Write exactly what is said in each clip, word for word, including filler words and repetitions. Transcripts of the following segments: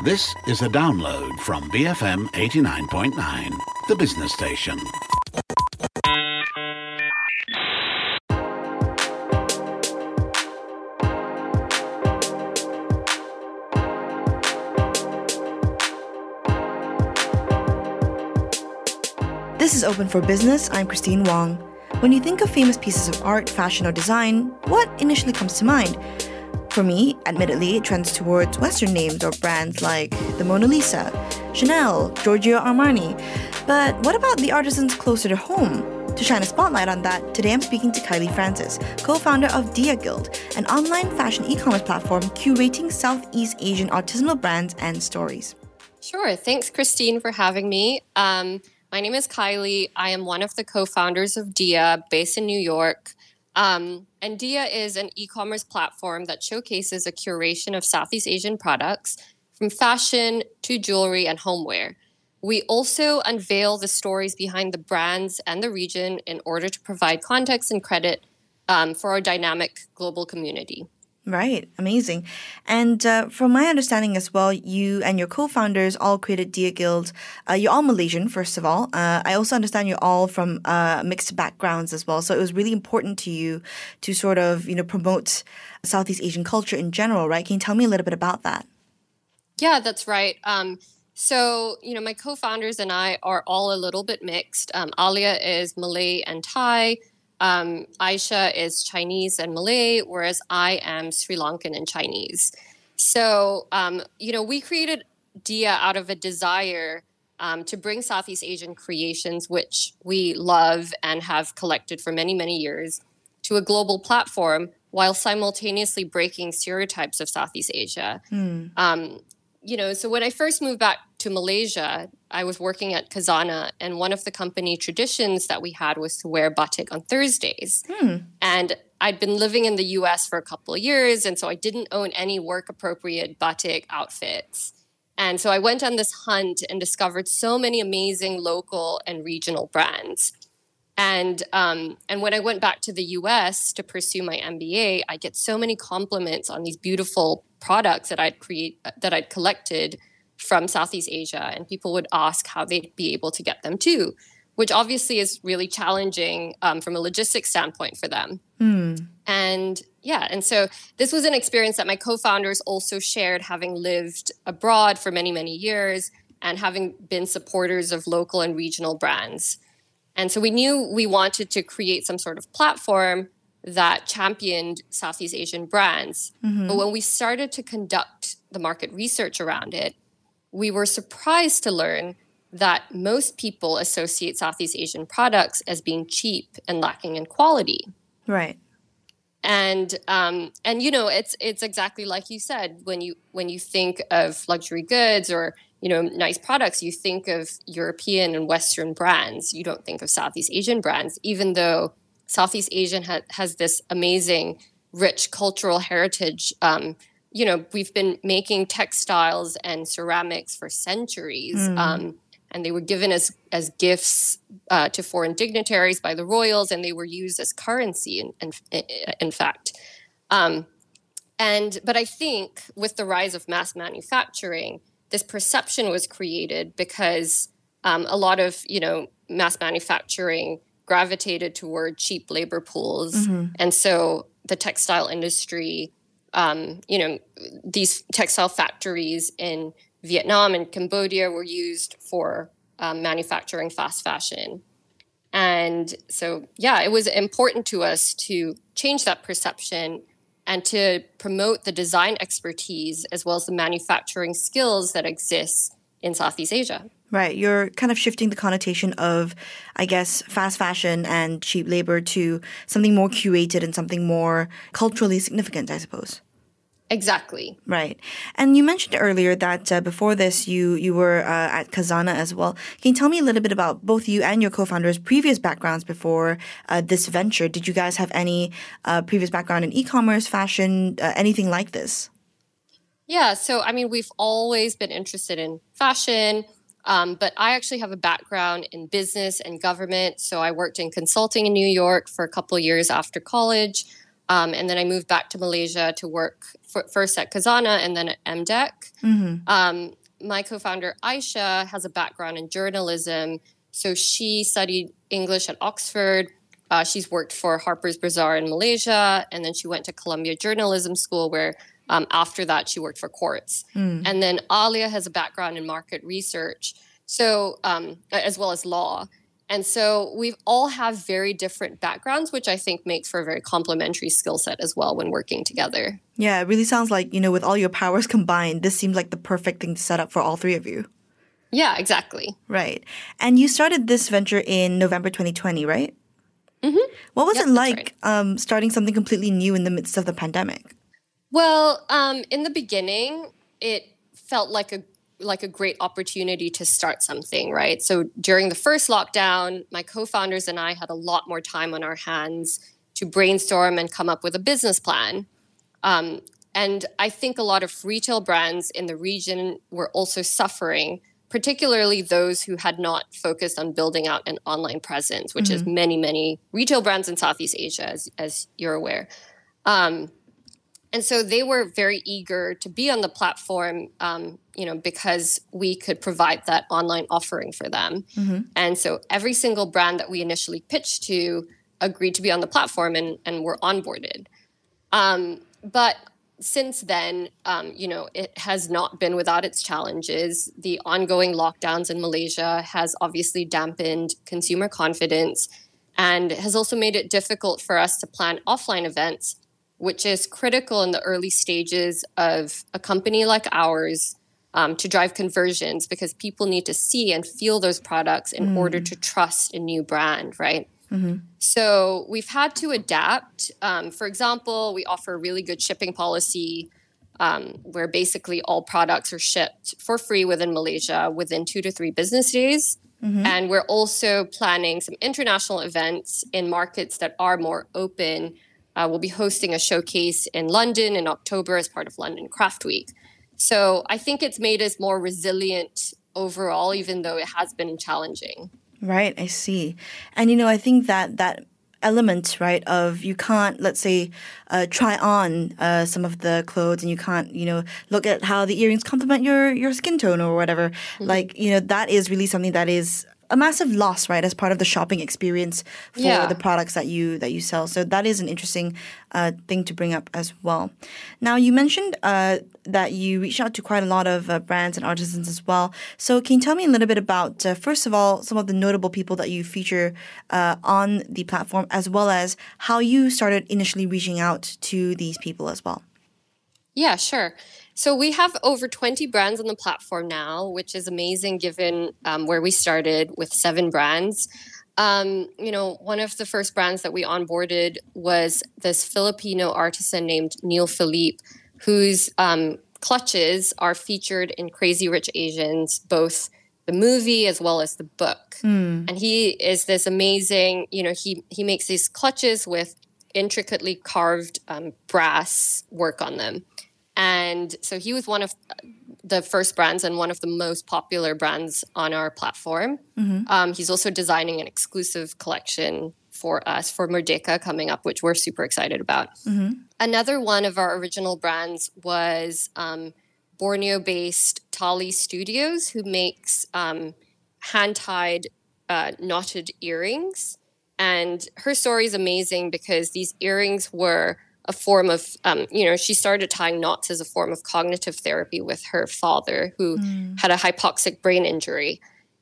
This is a download from B F M eighty-nine point nine, the business station. This is Open for Business. I'm Christine Wong. When you think of famous pieces of art, fashion, or design, what initially comes to mind? For me, admittedly, it trends towards Western names or brands like the Mona Lisa, Chanel, Giorgio Armani. But what about the artisans closer to home? To shine a spotlight on that, today I'm speaking to Kylie Francis, co-founder of Dia Guild, an online fashion e-commerce platform curating Southeast Asian artisanal brands and stories. Sure. Thanks, Christine, for having me. Um, my name is Kylie. I am one of the co-founders of Dia, based in New York. Um, and Dia is an e-commerce platform that showcases a curation of Southeast Asian products, from fashion to jewelry and homeware. We also unveil the stories behind the brands and the region in order to provide context and credit um, for our dynamic global community. Right. Amazing. And uh, from my understanding as well, you and your co-founders all created Dia Guild. Uh, you're all Malaysian, first of all. Uh, I also understand you're all from uh, mixed backgrounds as well. So it was really important to you to sort of, you know, promote Southeast Asian culture in general, right? Can you tell me a little bit about that? Yeah, that's right. Um, so, you know, my co-founders and I are all a little bit mixed. Um, Alia is Malay and Thai. Um, Aisha is Chinese and Malay, whereas I am Sri Lankan and Chinese. So, um, you know, we created Dia out of a desire um, to bring Southeast Asian creations, which we love and have collected for many, many years, to a global platform while simultaneously breaking stereotypes of Southeast Asia. Mm. Um, you know, so when I first moved back to Malaysia, I was working at Khazanah, and one of the company traditions that we had was to wear batik on Thursdays. Hmm. And I'd been living in the U S for a couple of years, and so I didn't own any work-appropriate batik outfits. And so I went on this hunt and discovered so many amazing local and regional brands. And um, and when I went back to the U S to pursue my M B A, I get so many compliments on these beautiful products that I'd create that I'd collected from Southeast Asia, and people would ask how they'd be able to get them too, which obviously is really challenging um, from a logistics standpoint for them. Mm. And yeah, and so this was an experience that my co-founders also shared, having lived abroad for many, many years and having been supporters of local and regional brands. And so we knew we wanted to create some sort of platform that championed Southeast Asian brands. Mm-hmm. But when we started to conduct the market research around it, we were surprised to learn that most people associate Southeast Asian products as being cheap and lacking in quality. Right. And um, and you know, it's it's exactly like you said. When you when you think of luxury goods or you know nice products, you think of European and Western brands. You don't think of Southeast Asian brands, even though Southeast Asian ha- has this amazing, rich cultural heritage. Um, you know, we've been making textiles and ceramics for centuries, mm. um, and they were given as as gifts uh, to foreign dignitaries by the royals, and they were used as currency. In in, in fact, um, and but I think with the rise of mass manufacturing, this perception was created because um, a lot of you know mass manufacturing gravitated toward cheap labor pools, mm-hmm. and so the textile industry. Um, you know, these textile factories in Vietnam and Cambodia were used for um, manufacturing fast fashion. And so, yeah, it was important to us to change that perception and to promote the design expertise as well as the manufacturing skills that exist in Southeast Asia. Right. You're kind of shifting the connotation of, I guess, fast fashion and cheap labor to something more curated and something more culturally significant, I suppose. Exactly. Right. And you mentioned earlier that uh, before this, you, you were uh, at Khazanah as well. Can you tell me a little bit about both you and your co-founders' previous backgrounds before uh, this venture? Did you guys have any uh, previous background in e-commerce, fashion, uh, anything like this? Yeah. So, I mean, we've always been interested in fashion. Um, but I actually have a background in business and government. So I worked in consulting in New York for a couple of years after college. Um, and then I moved back to Malaysia to work for, first at Khazanah and then at M D E C. Mm-hmm. Um, my co-founder, Aisha, has a background in journalism. So she studied English at Oxford. Uh, she's worked for Harper's Bazaar in Malaysia. And then she went to Columbia Journalism School, where um, after that, she worked for Quartz. Mm. And then Alia has a background in market research, so um, as well as law. And so we all have very different backgrounds, which I think makes for a very complementary skill set as well when working together. Yeah, it really sounds like, you know, with all your powers combined, this seems like the perfect thing to set up for all three of you. Yeah, exactly. Right. And you started this venture in November twenty twenty, right? Mm-hmm. What was Yep, it like right. um, starting something completely new in the midst of the pandemic? Well, um, in the beginning, it felt like a like a great opportunity to start something, right? So during the first lockdown, my co-founders and I had a lot more time on our hands to brainstorm and come up with a business plan. Um, and I think a lot of retail brands in the region were also suffering, particularly those who had not focused on building out an online presence, which Mm-hmm. is many, many retail brands in Southeast Asia, as, as you're aware. Um, And so they were very eager to be on the platform, um, you know, because we could provide that online offering for them. Mm-hmm. And so every single brand that we initially pitched to agreed to be on the platform and, and were onboarded. Um, but since then, um, you know, it has not been without its challenges. The ongoing lockdowns in Malaysia has obviously dampened consumer confidence and has also made it difficult for us to plan offline events, which is critical in the early stages of a company like ours um, to drive conversions, because people need to see and feel those products in Mm. order to trust a new brand, right? Mm-hmm. So we've had to adapt. Um, for example, we offer a really good shipping policy um, where basically all products are shipped for free within Malaysia within two to three business days. Mm-hmm. And we're also planning some international events in markets that are more open. Uh, we'll be hosting a showcase in London in October as part of London Craft Week. So I think it's made us more resilient overall, even though it has been challenging. Right, I see. And, you know, I think that that element, right, of you can't, let's say, uh, try on uh, some of the clothes and you can't, you know, look at how the earrings complement your, your skin tone or whatever. Mm-hmm. Like, you know, that is really something that is a massive loss, right, as part of the shopping experience for Yeah. the products that you that you sell. So that is an interesting uh, thing to bring up as well. Now, you mentioned uh, that you reached out to quite a lot of uh, brands and artisans as well. So can you tell me a little bit about, uh, first of all, some of the notable people that you feature uh, on the platform, as well as how you started initially reaching out to these people as well? Yeah, sure. So we have over twenty brands on the platform now, which is amazing given um, where we started with seven brands. Um, you know, one of the first brands that we onboarded was this Filipino artisan named Neil Philippe, whose um, clutches are featured in Crazy Rich Asians, both the movie as well as the book. Mm. And he is this amazing, you know, he, he makes these clutches with intricately carved um, brass work on them. And so he was one of the first brands and one of the most popular brands on our platform. Mm-hmm. Um, he's also designing an exclusive collection for us for Merdeka coming up, which we're super excited about. Mm-hmm. Another one of our original brands was um, Borneo-based Tali Studios, who makes um, hand-tied uh, knotted earrings. And her story is amazing because these earrings were a form of, um, you know, she started tying knots as a form of cognitive therapy with her father, who Mm. had a hypoxic brain injury.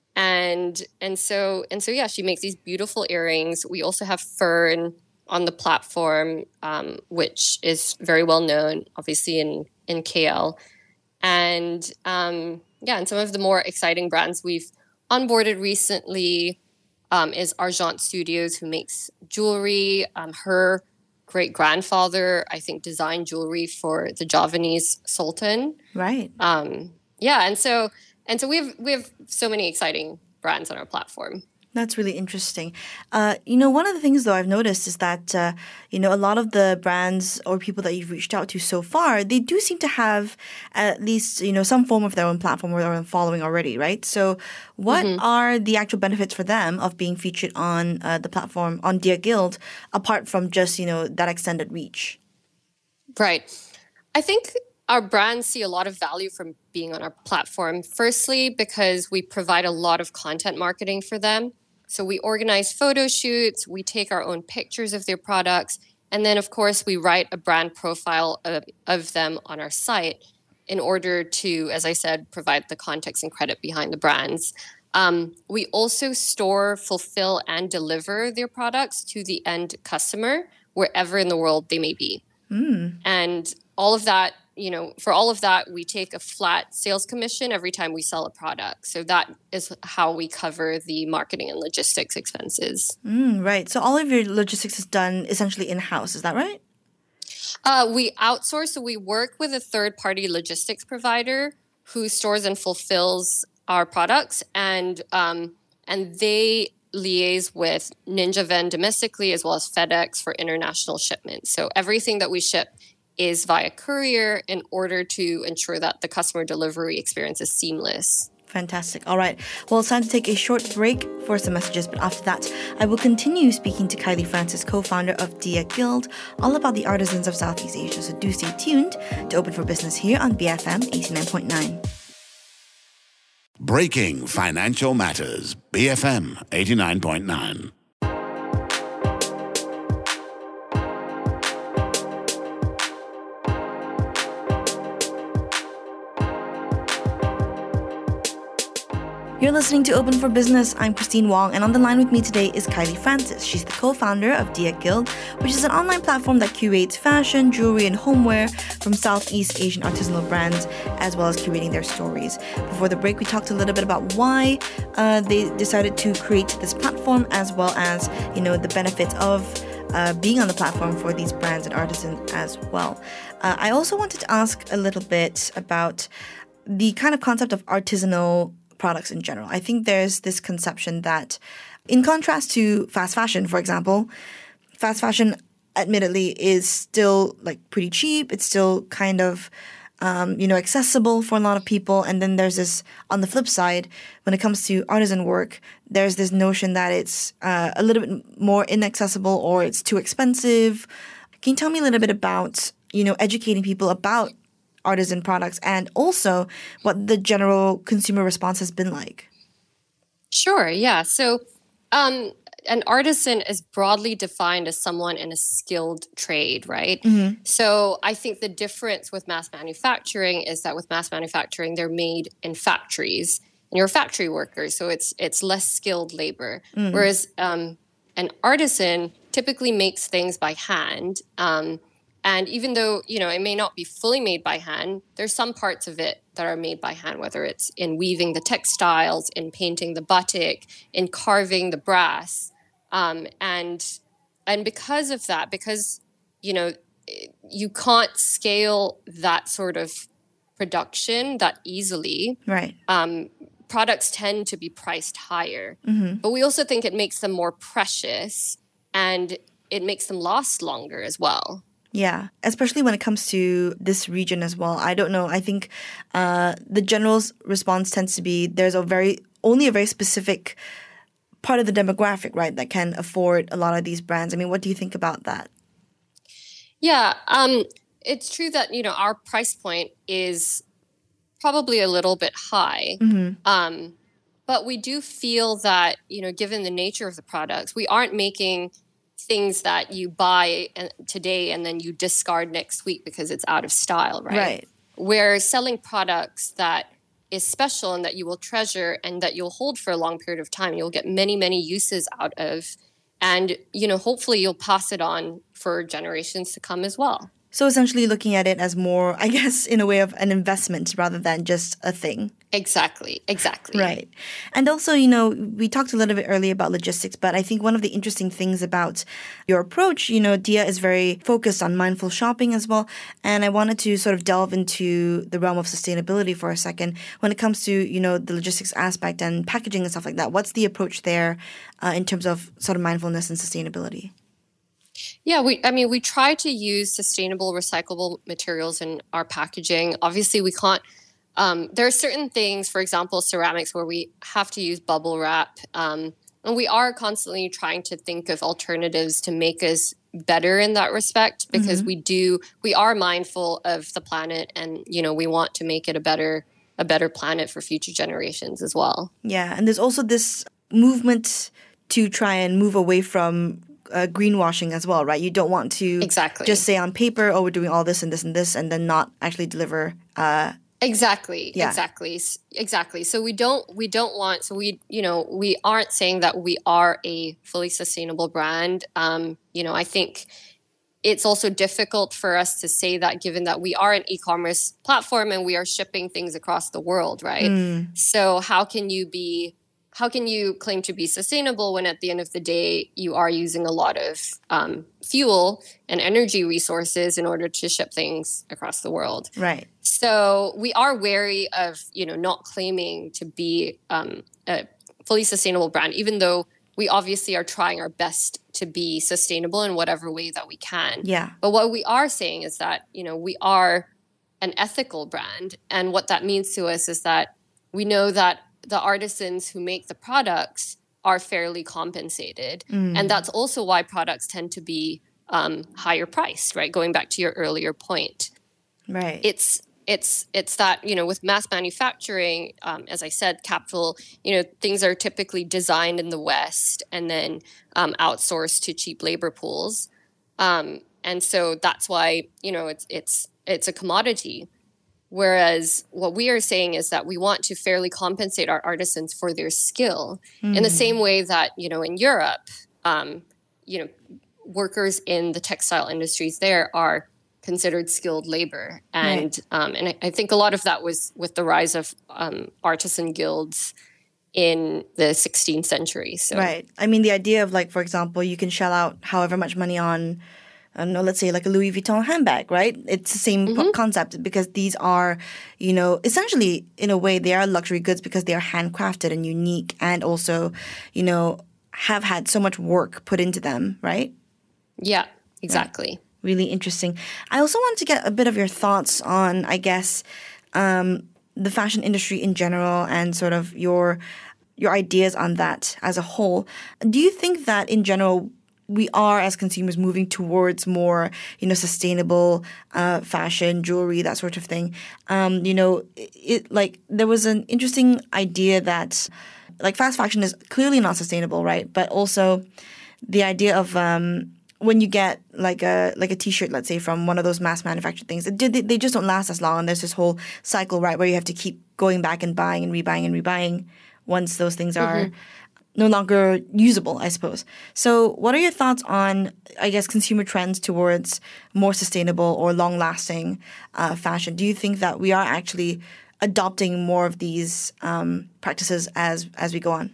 And and so, and so, yeah, she makes these beautiful earrings. We also have Fern on the platform, um, which is very well known, obviously, in, in K L. And, um, yeah, and some of the more exciting brands we've onboarded recently um, is Argent Studios, who makes jewelry. Um, her great-grandfather, I think, designed jewelry for the Javanese Sultan. Right. Um, yeah, and so and so we have we have so many exciting brands on our platform. That's really interesting. Uh, you know, one of the things, though, I've noticed is that, uh, you know, a lot of the brands or people that you've reached out to so far, they do seem to have at least, you know, some form of their own platform or their own following already, right? So what Mm-hmm. are the actual benefits for them of being featured on uh, the platform, on Dear Guild, apart from just, you know, that extended reach? Right. I think our brands see a lot of value from being on our platform. Firstly, because we provide a lot of content marketing for them. So we organize photo shoots, we take our own pictures of their products, and then, of course, we write a brand profile of, of them on our site in order to, as I said, provide the context and credit behind the brands. Um, we also store, fulfill, and deliver their products to the end customer wherever in the world they may be. Mm. And all of that, you know, for all of that, we take a flat sales commission every time we sell a product. So that is how we cover the marketing and logistics expenses. Mm, right. So all of your logistics is done essentially in-house. Is that right? Uh, we outsource, so we work with a third-party logistics provider who stores and fulfills our products, and um, and they liaise with Ninja Van domestically as well as FedEx for international shipments. So everything that we ship is via courier in order to ensure that the customer delivery experience is seamless. Fantastic. All right. Well, it's time to take a short break for some messages, but after that, I will continue speaking to Kylie Francis, co-founder of Dear Guild, all about the artisans of Southeast Asia. So do stay tuned to Open for Business here on B F M eighty-nine point nine. Breaking financial matters. B F M eighty-nine point nine. You're listening to Open for Business. I'm Christine Wong, and on the line with me today is Kylie Francis. She's the co-founder of Dear Guild, which is an online platform that curates fashion, jewelry, and homeware from Southeast Asian artisanal brands, as well as curating their stories. Before the break, we talked a little bit about why uh, they decided to create this platform, as well as, you know, the benefits of uh, being on the platform for these brands and artisans as well. Uh, I also wanted to ask a little bit about the kind of concept of artisanal products in general. I think there's this conception that, in contrast to fast fashion, for example, fast fashion admittedly is still like pretty cheap. It's still kind of, um, you know, accessible for a lot of people. And then there's this, on the flip side, when it comes to artisan work, there's this notion that it's uh, a little bit more inaccessible or it's too expensive. Can you tell me a little bit about, you know, educating people about artisan products and also what the general consumer response has been like? Sure, yeah. So um, an artisan is broadly defined as someone in a skilled trade, right? Mm-hmm. So I think the difference with mass manufacturing is that with mass manufacturing, they're made in factories and you're a factory worker. So it's it's less skilled labor. Mm-hmm. Whereas um, an artisan typically makes things by hand. Um, And even though, you know, it may not be fully made by hand, there's some parts of it that are made by hand, whether it's in weaving the textiles, in painting the batik, in carving the brass. Um, and and because of that, because, you know, you can't scale that sort of production that easily, Right. um, products tend to be priced higher. Mm-hmm. But we also think it makes them more precious and it makes them last longer as well. Yeah, especially when it comes to this region as well. I don't know. I think uh, the general response tends to be there's a very only a very specific part of the demographic, right, that can afford a lot of these brands. I mean, what do you think about that? Yeah, um, it's true that, you know, our price point is probably a little bit high. Mm-hmm. Um, but we do feel that, you know, given the nature of the products, we aren't making things that you buy today and then you discard next week because it's out of style, right? Right. We're selling products that is special and that you will treasure and that you'll hold for a long period of time. You'll get many, many uses out of. And, you know, hopefully you'll pass it on for generations to come as well. So essentially looking at it as more, I guess, in a way of an investment rather than just a thing. Exactly, exactly. Right. And also, you know, we talked a little bit earlier about logistics, but I think one of the interesting things about your approach, you know, Dia is very focused on mindful shopping as well. And I wanted to sort of delve into the realm of sustainability for a second. When it comes to, you know, the logistics aspect and packaging and stuff like that, what's the approach there uh, in terms of sort of mindfulness and sustainability? Yeah, we I mean we try to use sustainable recyclable materials in our packaging. Obviously we can't um, there are certain things, for example, ceramics, where we have to use bubble wrap. Um, and we are constantly trying to think of alternatives to make us better in that respect, because mm-hmm. we do we are mindful of the planet, and you know we want to make it a better a better planet for future generations as well. Yeah, and there's also this movement to try and move away from Uh, greenwashing as well, right? You don't want to exactly. just say on paper, oh, we're doing all this and this and this, and then not actually deliver. Uh, exactly, yeah. exactly, exactly. So we don't, we don't want. So we, you know, we aren't saying that we are a fully sustainable brand. Um, you know, I think it's also difficult for us to say that, given that we are an e-commerce platform and we are shipping things across the world, right? Mm. So how can you be How can you claim to be sustainable when at the end of the day you are using a lot of um, fuel and energy resources in order to ship things across the world? Right. So we are wary of, you know, not claiming to be um, a fully sustainable brand, even though we obviously are trying our best to be sustainable in whatever way that we can. Yeah. But what we are saying is that, you know, we are an ethical brand. And what that means to us is that we know that the artisans who make the products are fairly compensated. Mm. And that's also why products tend to be um, higher priced, right? Going back to your earlier point. Right. It's it's it's that, you know, with mass manufacturing, um, as I said, capital, you know, things are typically designed in the West and then um, outsourced to cheap labor pools. Um, and so that's why, you know, it's it's it's a commodity. Whereas what we are saying is that we want to fairly compensate our artisans for their skill mm. in the same way that, you know, in Europe, um, you know, workers in the textile industries there are considered skilled labor. And right. um, and I, I think a lot of that was with the rise of um, artisan guilds in the sixteenth century. So. Right. I mean, the idea of, like, for example, you can shell out however much money on I don't know, let's say like a Louis Vuitton handbag, right? It's the same mm-hmm. concept, because these are, you know, essentially in a way they are luxury goods because they are handcrafted and unique, and also, you know, have had so much work put into them, right? Yeah, exactly. Right. Really interesting. I also wanted to get a bit of your thoughts on, I guess, um, the fashion industry in general and sort of your your ideas on that as a whole. Do you think that in general we are, as consumers, moving towards more, you know, sustainable uh, fashion, jewelry, that sort of thing? Um, you know, it, it like there was an interesting idea that, like, fast fashion is clearly not sustainable, right? But also the idea of um, when you get like a like a T-shirt, let's say, from one of those mass manufactured things, it, they, they just don't last as long. And there's this whole cycle, right, where you have to keep going back and buying and rebuying and rebuying once those things are mm-hmm. no longer usable, I suppose. So what are your thoughts on, I guess, consumer trends towards more sustainable or long-lasting uh, fashion? Do you think that we are actually adopting more of these um, practices as as we go on?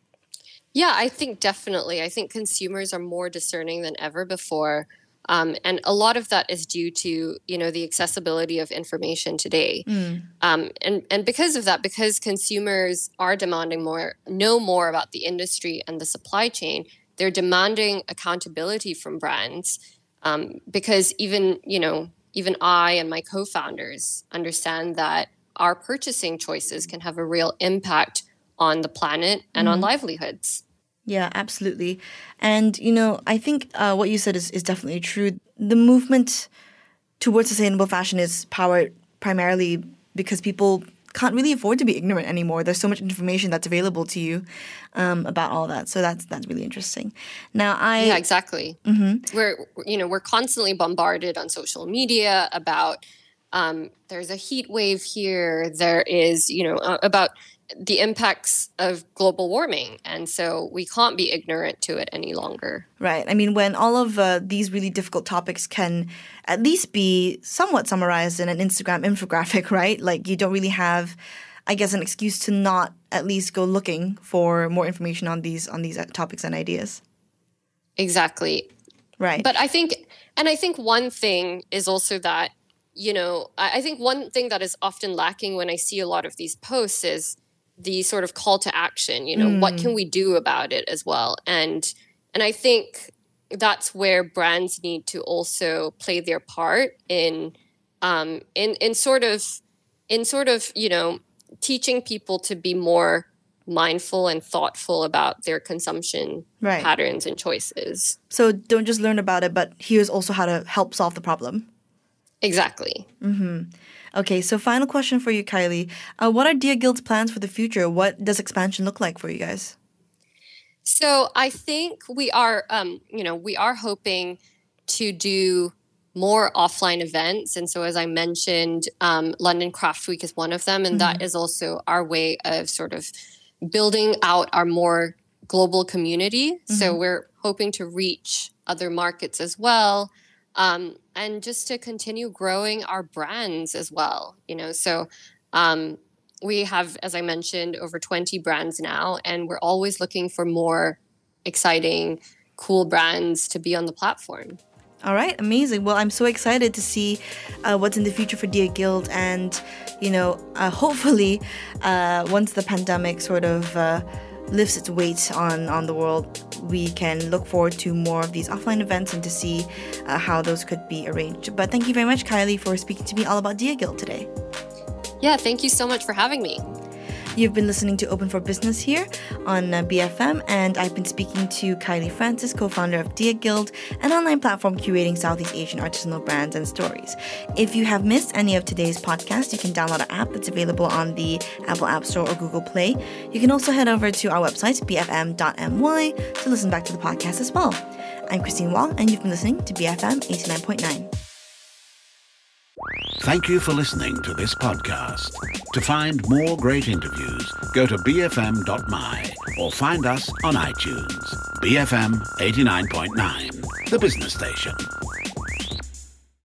Yeah, I think definitely. I think consumers are more discerning than ever before. Um, and a lot of that is due to, you know, the accessibility of information today. Mm. Um, and, and because of that, because consumers are demanding more, know more about the industry and the supply chain, they're demanding accountability from brands. Um, because even, you know, even I and my co-founders understand that our purchasing choices can have a real impact on the planet and mm. on livelihoods. Yeah, absolutely. And, you know, I think uh, what you said is, is definitely true. The movement towards sustainable fashion is powered primarily because people can't really afford to be ignorant anymore. There's so much information that's available to you um, about all that. So that's that's really interesting. Now, I yeah, exactly. Mm-hmm. We're you know we're constantly bombarded on social media about um, there's a heat wave here. There is you know uh, about the impacts of global warming. And so we can't be ignorant to it any longer. Right. I mean, when all of uh, these really difficult topics can at least be somewhat summarized in an Instagram infographic, right? Like you don't really have, I guess, an excuse to not at least go looking for more information on these on these topics and ideas. Exactly. Right. But I think, and I think one thing is also that, you know, I think one thing that is often lacking when I see a lot of these posts is the sort of call to action, you know, mm. what can we do about it as well? And and I think that's where brands need to also play their part in um in in sort of in sort of, you know, teaching people to be more mindful and thoughtful about their consumption right. patterns and choices. So don't just learn about it, but here's also how to help solve the problem. Exactly. Mm-hmm. Okay, so final question for you, Kylie. Uh, what are Dear Guild's plans for the future? What does expansion look like for you guys? So I think we are, um, you know, we are hoping to do more offline events. And so as I mentioned, um, London Craft Week is one of them. And mm-hmm. that is also our way of sort of building out our more global community. Mm-hmm. So we're hoping to reach other markets as well. Um, and just to continue growing our brands as well, you know, so um, we have, as I mentioned, over twenty brands now, and we're always looking for more exciting, cool brands to be on the platform. All right, amazing. Well, I'm so excited to see uh, what's in the future for Dear Guild, and, you know, uh, hopefully uh, once the pandemic sort of uh, lifts its weight on, on the world, we can look forward to more of these offline events and to see uh, how those could be arranged. But thank you very much, Kylie, for speaking to me all about Dear Guild today. Yeah, thank you so much for having me. You've been listening to Open for Business here on uh, B F M, and I've been speaking to Kylie Francis, co-founder of Dear Guild, an online platform curating Southeast Asian artisanal brands and stories. If you have missed any of today's podcast, you can download our app that's available on the Apple App Store or Google Play. You can also head over to our website, b f m dot m y, to listen back to the podcast as well. I'm Christine Wong, and you've been listening to B F M eighty-nine point nine. Thank you for listening to this podcast. To find more great interviews, go to b f m dot m y or find us on iTunes. B F M eighty-nine point nine, the business station.